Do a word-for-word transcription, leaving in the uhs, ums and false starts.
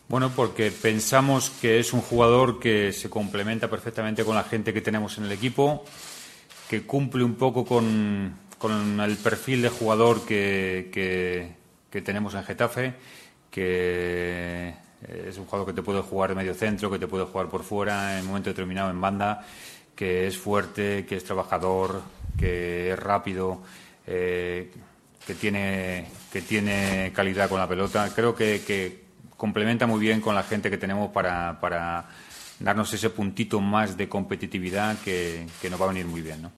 Bueno, porque pensamos que es un jugador que se complementa perfectamente con la gente que tenemos en el equipo, que cumple un poco con, con el perfil de jugador que, que, que tenemos en Getafe, que es un jugador que te puede jugar de medio centro, que te puede jugar por fuera en un momento determinado en banda, que es fuerte, que es trabajador, que es rápido, eh, que tiene que tiene calidad con la pelota. Creo que, que complementa muy bien con la gente que tenemos para, para darnos ese puntito más de competitividad que, que nos va a venir muy bien, ¿no?